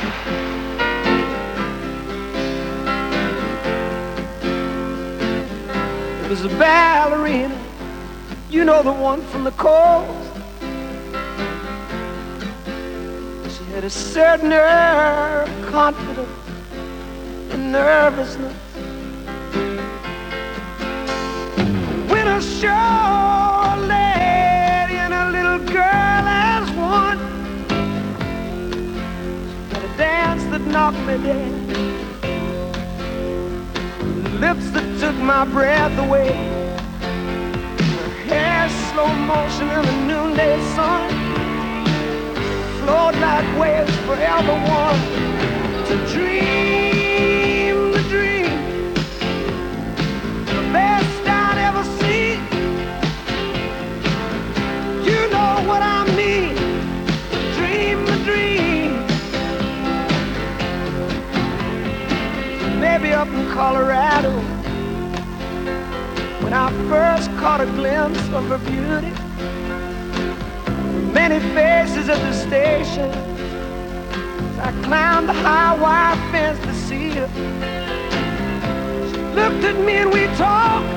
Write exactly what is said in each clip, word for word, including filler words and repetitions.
It was a ballerina, you know, the one from the coast. She had a certain air of confidence and nervousness. When a show lady and a little girl as one, she had a dance that knocked me dead, lips that took my breath away, her hair slow motion in the noonday sun, flowed like waves forever one, to dream the dream, the best I'd ever seen. You know what I mean, dream the dream. Maybe up in Colorado, when I first caught a glimpse of her beauty, many faces at the station, I climbed the high wire fence to see her. She looked at me and we talked,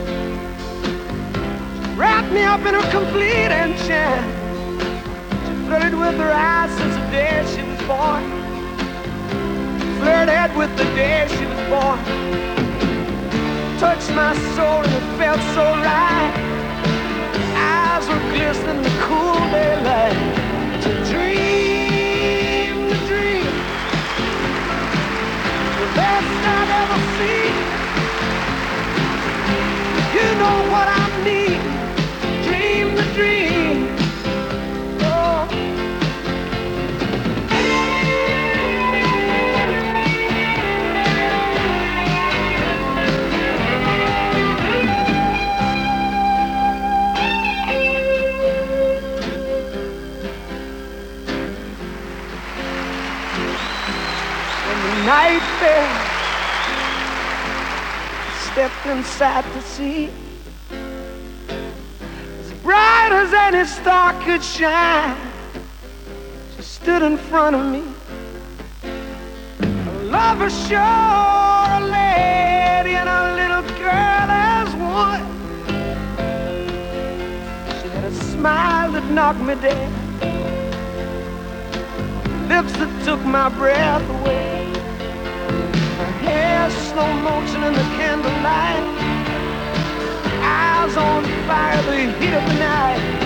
she wrapped me up in her complete enchant. She flirted with her eyes since the day she was born, flirted with the day she was born. Touched my soul and it felt so right. Eyes were glistening in the cool daylight. To dream the dream, the best I've ever seen. You know what I mean, dream the dream. Oh. Night fair, stepped inside to see, as bright as any star could shine. She stood in front of me, a lover sure, a lady and a little girl as one. She had a smile that knocked me dead, lips that took my breath away, hair slow motion in the candlelight, eyes on fire, the heat of the night.